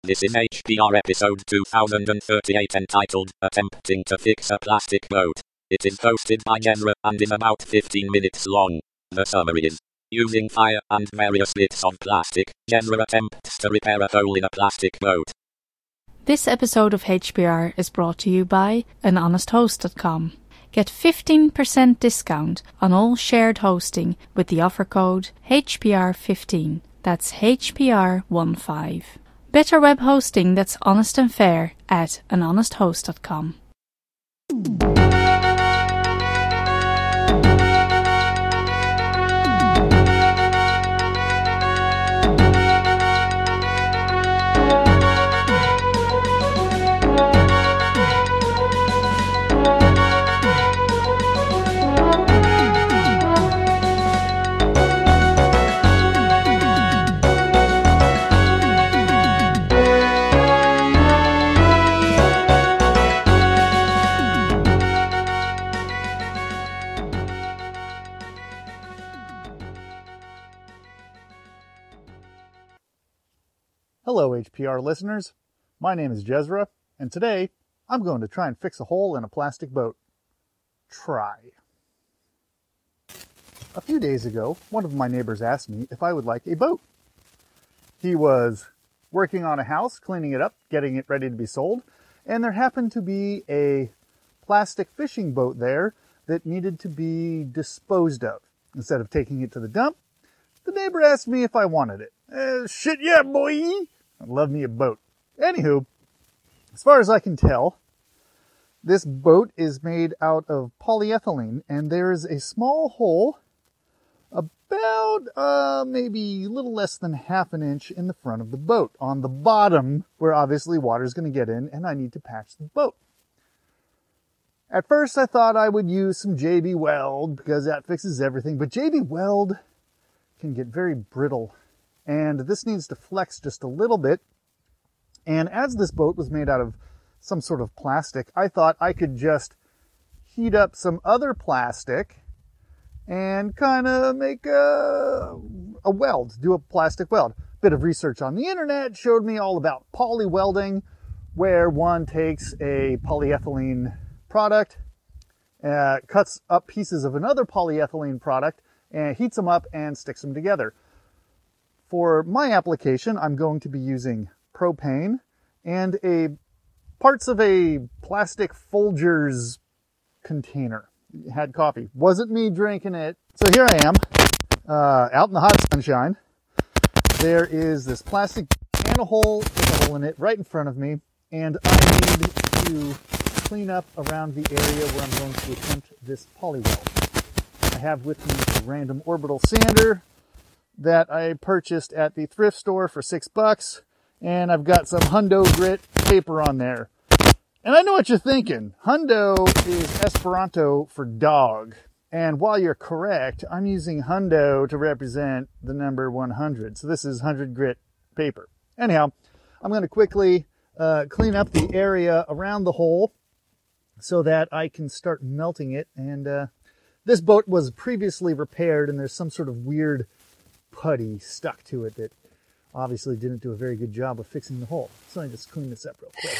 This is HPR episode 2038 entitled Attempting to Fix a Plastic Boat. It is hosted by Jezra and is about 15 minutes long. The summary is, using fire and various bits of plastic, Jezra attempts to repair a hole in a plastic boat. This episode of HPR is brought to you by anhonesthost.com. Get 15% discount on all shared hosting with the offer code HPR15. That's HPR15. Better web hosting that's honest and fair at anhonesthost.com. Hello HPR listeners, my name is Jezra, and today I'm going to try and fix a hole in a plastic boat. Try. A few days ago, one of my neighbors asked me if I would like a boat. He was working on a house, cleaning it up, getting it ready to be sold, and there happened to be a plastic fishing boat there that needed to be disposed of. Instead of taking it to the dump, the neighbor asked me if I wanted it. Shit yeah, boy! I love me a boat. Anywho, as far as I can tell, this boat is made out of polyethylene, and there is a small hole about maybe a little less than half an inch in the front of the boat, on the bottom, where obviously water is going to get in, and I need to patch the boat. At first I thought I would use some JB Weld, because that fixes everything, but JB Weld can get very brittle, and this needs to flex just a little bit. And as this boat was made out of some sort of plastic, I thought I could just heat up some other plastic and kind of make a weld, do a plastic weld. Bit of research on the internet showed me all about poly welding, where one takes a polyethylene product, cuts up pieces of another polyethylene product, and heats them up and sticks them together. For my application, I'm going to be using propane and parts of a plastic Folgers container. Had coffee. Wasn't me drinking it. So here I am, out in the hot sunshine. There is this plastic and a hole with a hole in it right in front of me, and I need to clean up around the area where I'm going to attempt this poly weld. I have with me a random orbital sander that I purchased at the thrift store for $6, and I've got some Hundo Grit paper on there. And I know what you're thinking. Hundo is Esperanto for dog. And while you're correct, I'm using Hundo to represent the number 100. So this is 100 grit paper. Anyhow, I'm going to quickly clean up the area around the hole so that I can start melting it. And this boat was previously repaired, and there's some sort of weird putty stuck to it that obviously didn't do a very good job of fixing the hole. So let me just clean this up real quick.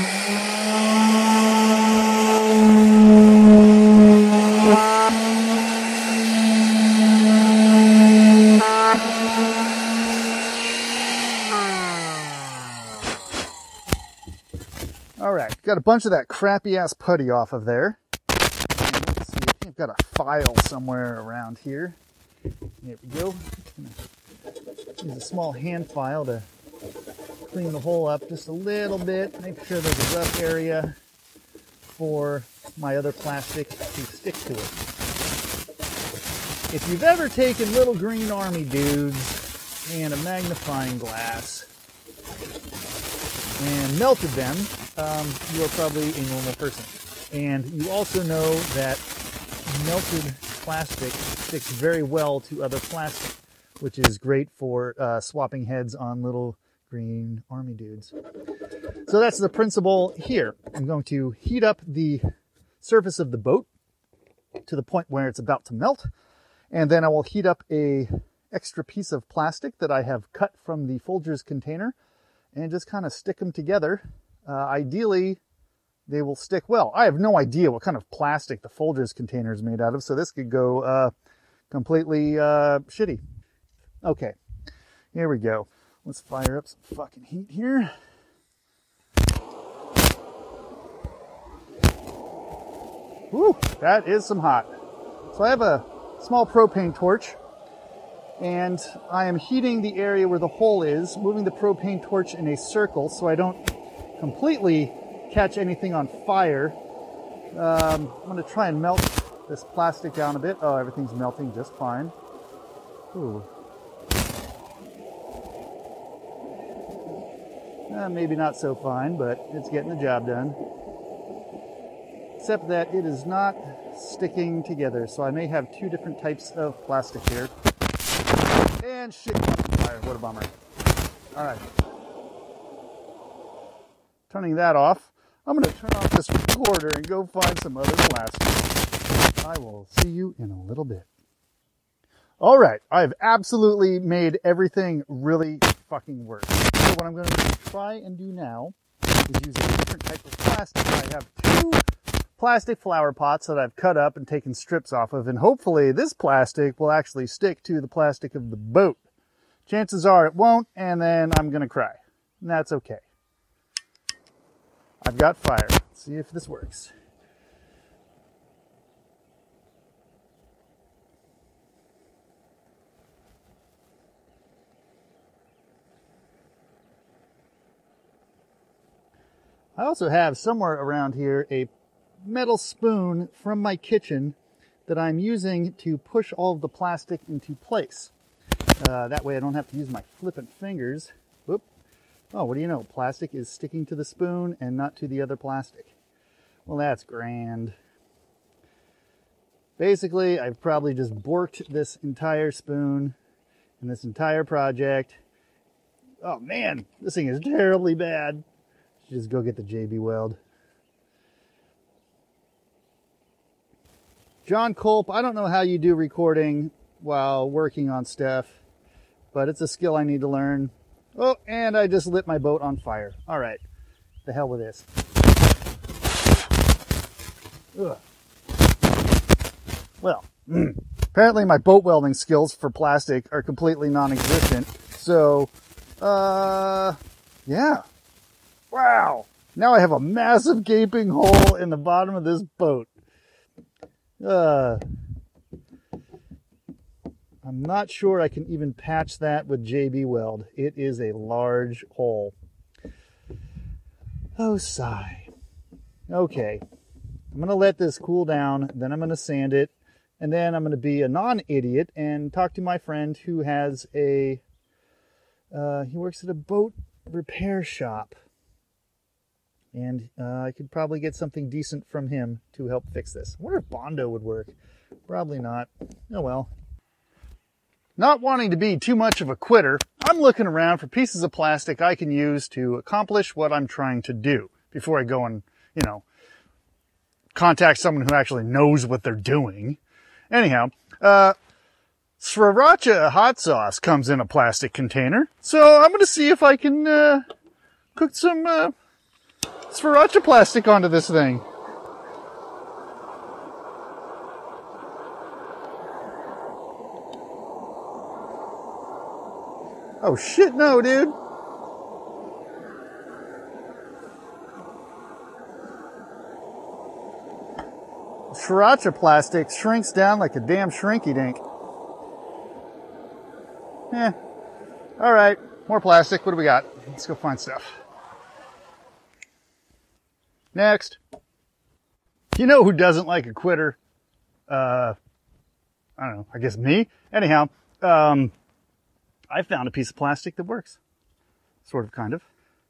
Alright, got a bunch of that crappy ass putty off of there. And let's see, I think I've got a file somewhere around here. There we go. Use a small hand file to clean the hole up just a little bit. Make sure there's a rough area for my other plastic to stick to it. If you've ever taken little green army dudes and a magnifying glass and melted them, you are probably a normal person. And you also know that melted plastic sticks very well to other plastic, which is great for swapping heads on little green army dudes. So that's the principle here. I'm going to heat up the surface of the boat to the point where it's about to melt, and then I will heat up a extra piece of plastic that I have cut from the Folgers container, and just kind of stick them together. Ideally, they will stick well. I have no idea what kind of plastic the Folgers container is made out of, so this could go completely shitty. Okay, here we go. Let's fire up some fucking heat here. Woo, that is some hot. So I have a small propane torch, and I am heating the area where the hole is, moving the propane torch in a circle so I don't completely catch anything on fire. I'm going to try and melt this plastic down a bit. Oh, everything's melting just fine. Ooh. Maybe not so fine, but it's getting the job done. Except that it is not sticking together, so I may have two different types of plastic here. And shit, caught on fire. What a bummer. Alright. Turning that off. I'm going to turn off this recorder and go find some other plastic. I will see you in a little bit. Alright, I've absolutely made everything really fucking work. So what I'm going to try and do now is use a different type of plastic. I have two plastic flower pots that I've cut up and taken strips off of, and hopefully this plastic will actually stick to the plastic of the boat. Chances are it won't, and then I'm going to cry. And that's okay. I've got fire. Let's see if this works. I also have somewhere around here a metal spoon from my kitchen that I'm using to push all of the plastic into place. That way I don't have to use my flippant fingers. Whoop. Oh, what do you know? Plastic is sticking to the spoon and not to the other plastic. Well, that's grand. Basically, I've probably just borked this entire spoon and this entire project. Oh man, this thing is terribly bad. Just go get the JB Weld. John Culp, I don't know how you do recording while working on stuff, but it's a skill I need to learn. Oh, and I just lit my boat on fire. All right, the hell with this. Ugh. Well, apparently my boat welding skills for plastic are completely non-existent. So, yeah. Wow. Now I have a massive gaping hole in the bottom of this boat. I'm not sure I can even patch that with JB Weld. It is a large hole. Oh, sigh. Okay. I'm going to let this cool down, then I'm going to sand it, and then I'm going to be a non-idiot and talk to my friend who has he works at a boat repair shop. And I could probably get something decent from him to help fix this. I wonder if Bondo would work. Probably not. Oh well. Not wanting to be too much of a quitter, I'm looking around for pieces of plastic I can use to accomplish what I'm trying to do before I go and, contact someone who actually knows what they're doing. Anyhow, Sriracha hot sauce comes in a plastic container. So I'm going to see if I can cook some Sriracha plastic onto this thing. Oh shit, no, dude. Sriracha plastic shrinks down like a damn shrinky dink. Alright, more plastic. What do we got? Let's go find stuff. Next. You know who doesn't like a quitter? I don't know, I guess me? Anyhow, I found a piece of plastic that works. Sort of, kind of.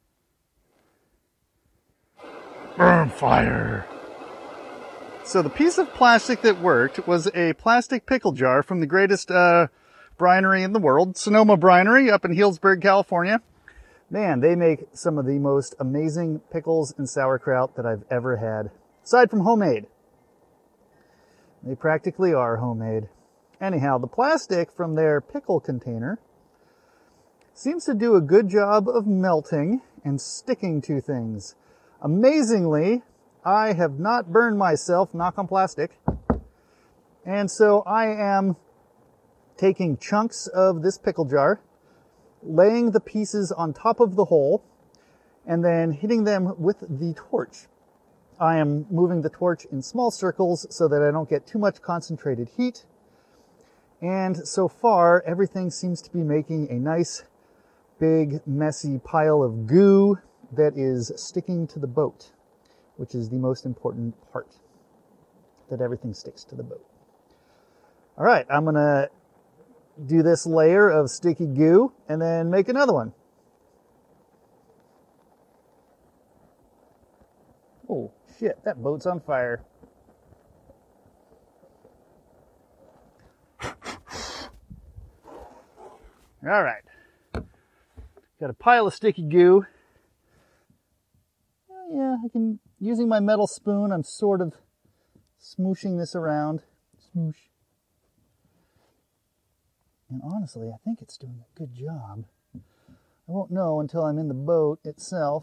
Burn fire. So the piece of plastic that worked was a plastic pickle jar from the greatest brinery in the world, Sonoma Brinery up in Healdsburg, California. Man, they make some of the most amazing pickles and sauerkraut that I've ever had. Aside from homemade. They practically are homemade. Anyhow, the plastic from their pickle container seems to do a good job of melting and sticking to things. Amazingly, I have not burned myself, knock on plastic, and so I am taking chunks of this pickle jar, laying the pieces on top of the hole, and then hitting them with the torch. I am moving the torch in small circles so that I don't get too much concentrated heat. And so far, everything seems to be making a nice, big, messy pile of goo that is sticking to the boat, which is the most important part, that everything sticks to the boat. All right, I'm going to do this layer of sticky goo and then make another one. Oh, shit, that boat's on fire. All right. Got a pile of sticky goo. Yeah, using my metal spoon, I'm sort of smooshing this around. Smoosh. And honestly, I think it's doing a good job. I won't know until I'm in the boat itself.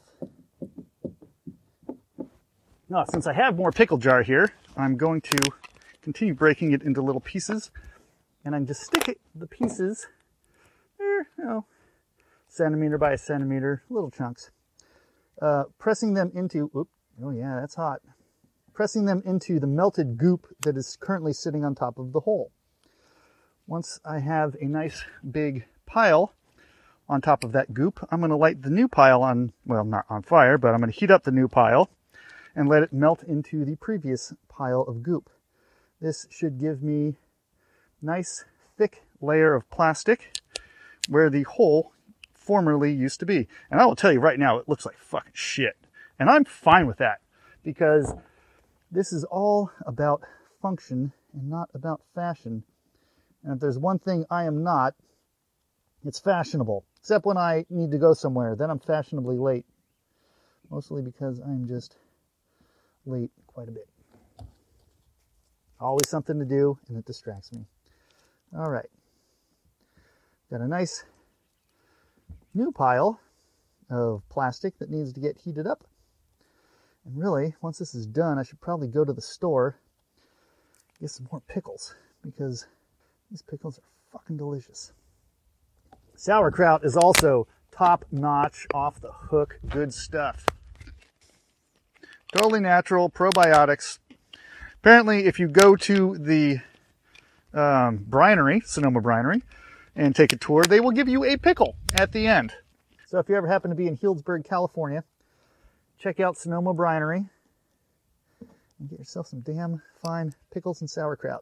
Now, since I have more pickle jar here, I'm going to continue breaking it into little pieces. And I can just stick the pieces there, centimeter by a centimeter, little chunks. Pressing them into, oh yeah, that's hot. Pressing them into the melted goop that is currently sitting on top of the hole. Once I have a nice big pile on top of that goop, I'm going to light the new pile on, well, not on fire, but I'm going to heat up the new pile and let it melt into the previous pile of goop. This should give me a nice thick layer of plastic where the hole formerly used to be. And I will tell you right now, it looks like fucking shit. And I'm fine with that because this is all about function and not about fashion. And if there's one thing I am not, it's fashionable. Except when I need to go somewhere, then I'm fashionably late. Mostly because I'm just late quite a bit. Always something to do, and it distracts me. All right. Got a nice new pile of plastic that needs to get heated up. And really, once this is done, I should probably go to the store and get some more pickles, because these pickles are fucking delicious. Sauerkraut is also top-notch, off-the-hook, good stuff. Totally natural, probiotics. Apparently, if you go to the brinery, Sonoma Brinery, and take a tour, they will give you a pickle at the end. So if you ever happen to be in Healdsburg, California, check out Sonoma Brinery and get yourself some damn fine pickles and sauerkraut.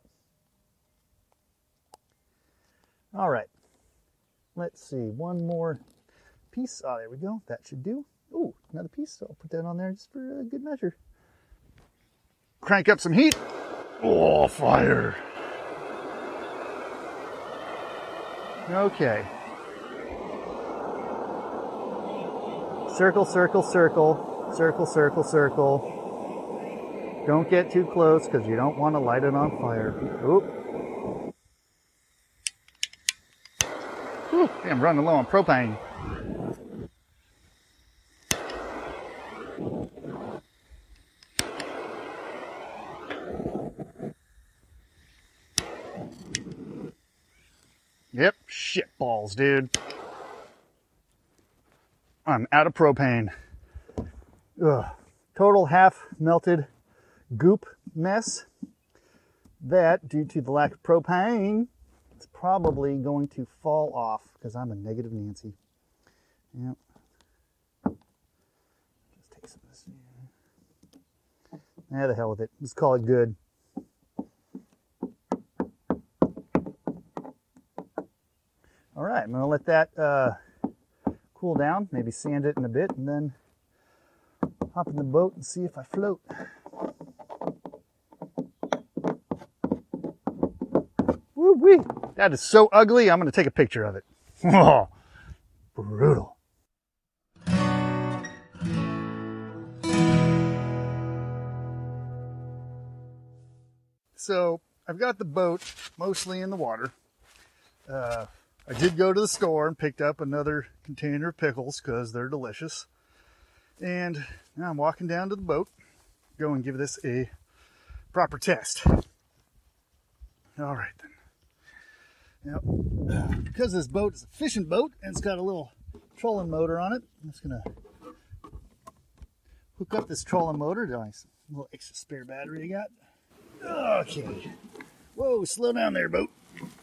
All right. Let's see, one more piece. Oh, there we go. That should do. Ooh, another piece. So I'll put that on there just for a good measure. Crank up some heat. Oh, fire. Okay. Circle, circle, circle. Circle, circle, circle. Don't get too close because you don't want to light it on fire. Oop. Whew, I'm running low on propane. Yep, shit balls, dude. I'm out of propane. Ugh. Total half melted goop mess. That, due to the lack of propane, it's probably going to fall off because I'm a negative Nancy. Yep. Just take some of this. Yeah, the hell with it. Let's call it good. All right, I'm going to let that cool down, maybe sand it in a bit, and then hop in the boat and see if I float. Woo-wee! That is so ugly, I'm going to take a picture of it. Oh, brutal. So, I've got the boat mostly in the water. I did go to the store and picked up another container of pickles because they're delicious. And now I'm walking down to the boat, go and give this a proper test. All right then. Now, because this boat is a fishing boat and it's got a little trolling motor on it, I'm just gonna hook up this trolling motor to my little extra spare battery I got. Okay. Whoa, slow down there, boat.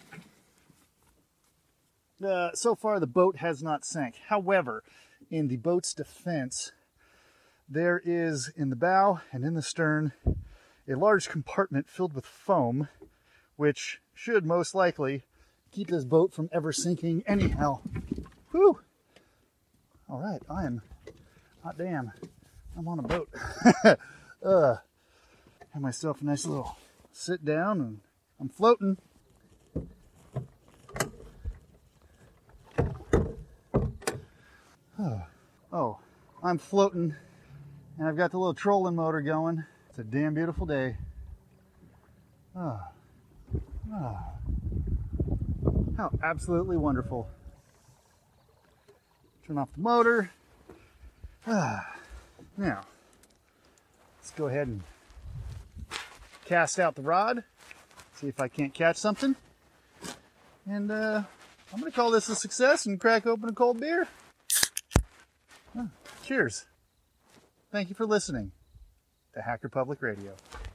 So far the boat has not sank. However, in the boat's defense, there is in the bow and in the stern a large compartment filled with foam, which should most likely keep this boat from ever sinking anyhow. Whew! All right, I am, hot damn, I'm on a boat. Have myself a nice little sit down and I'm floating. Oh, I'm floating and I've got the little trolling motor going. It's a damn beautiful day. How absolutely wonderful. Turn off the motor. Now, let's go ahead and cast out the rod. See if I can't catch something. And I'm going to call this a success and crack open a cold beer. Cheers. Thank you for listening to Hacker Public Radio.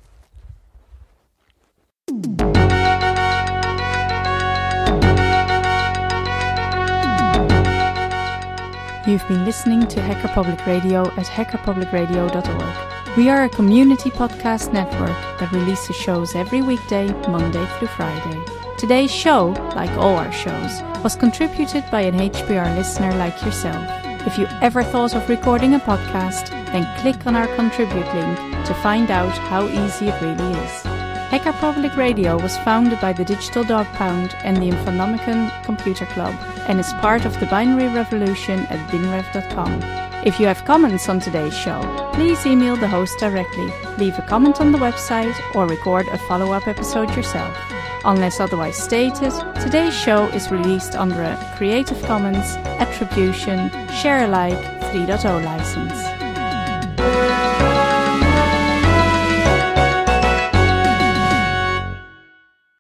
You've been listening to Hacker Public Radio at hackerpublicradio.org. We are a community podcast network that releases shows every weekday, Monday through Friday. Today's show, like all our shows, was contributed by an HPR listener like yourself. If you ever thought of recording a podcast, then click on our contribute link to find out how easy it really is. Hacker Public Radio was founded by the Digital Dog Pound and the Infonomicon Computer Club and is part of the binary revolution at binrev.com. If you have comments on today's show, please email the host directly, leave a comment on the website, or record a follow-up episode yourself. Unless otherwise stated, today's show is released under a Creative Commons Attribution Share Alike 3.0 license.